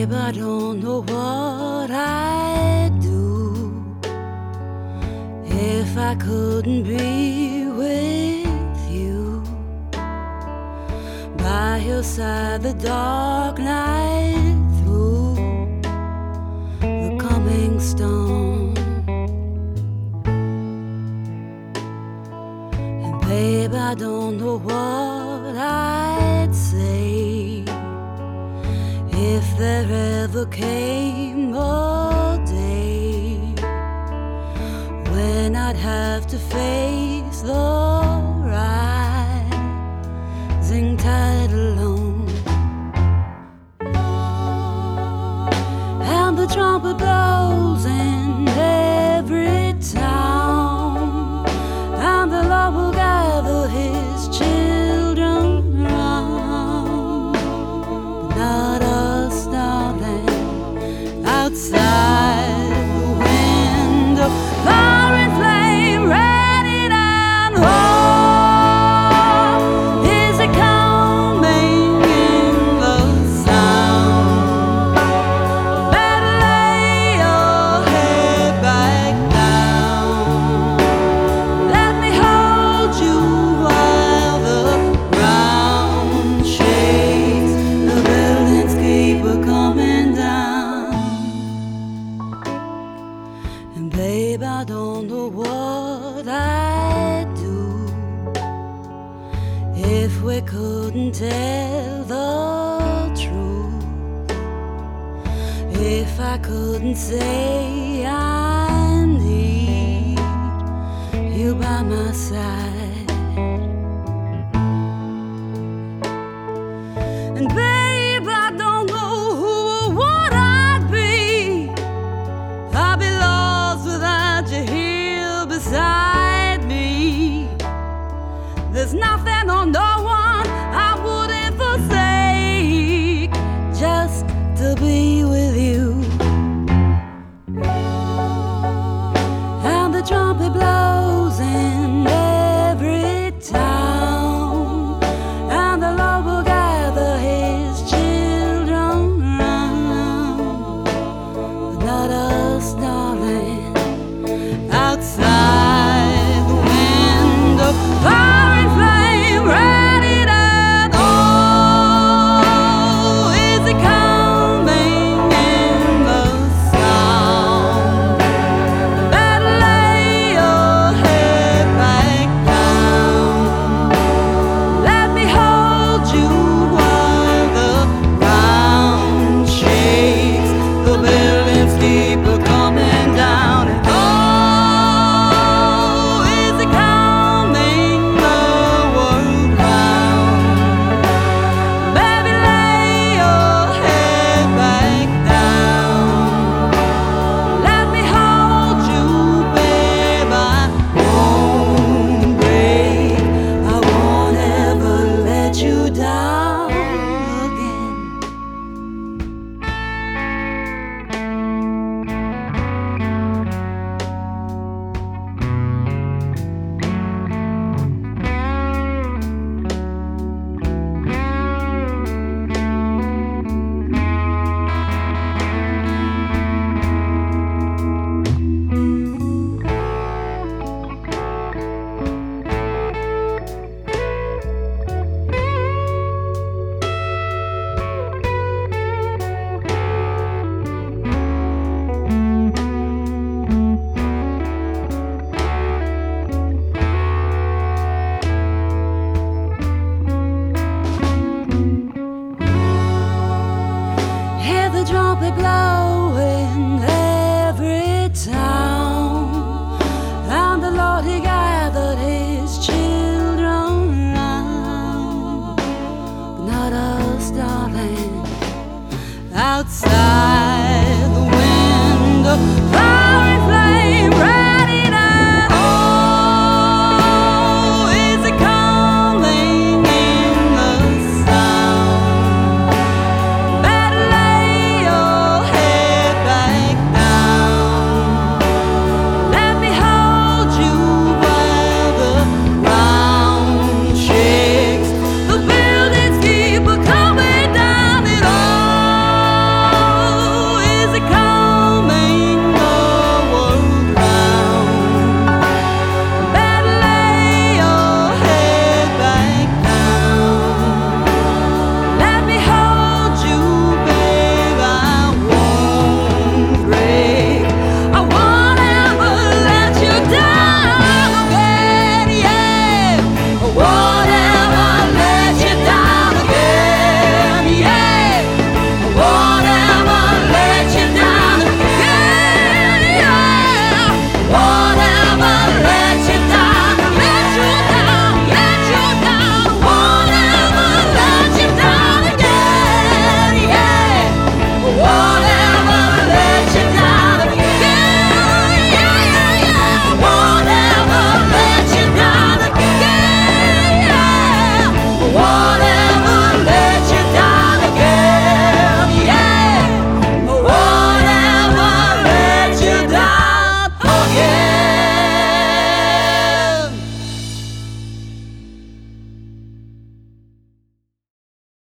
Babe, I don't know what I'd do if I couldn't be with you. By your side, the dark night through the coming storm. And babe, I don't know what I'd say if there ever came a day when I'd have to face the rising tide alone, and the trumpet blows in every town, and the Lord will gather his children round. But not us, darling, outside the window, fire and flame, ready and oh, is it coming in the sound? Better lay your head back down. Let me hold you while the ground shakes. The buildings keep coming down. And babe, I don't know what I'd do if we couldn't tell the truth, if I couldn't say I need you by my side. And babe, I don't know who or what I'd be. I'd be lost without you here beside me. There's nothing or no one I wouldn't forsake just to be with you. And the trumpet blows in every town, and the Lord will gather his children round. But not us, darling, outside the window, fire and flame, ready and oh, is it coming in the sound? Better lay your head back down. Let me hold you while the ground shakes. The buildings keep coming down. And oh, is it coming the world round? Baby, lay your head back down. Let me hold you, babe. I won't break. I won't ever let you down again. Hear the trumpet blow in every town, and the Lord he gathered his children round. But not us, darling, outside the window.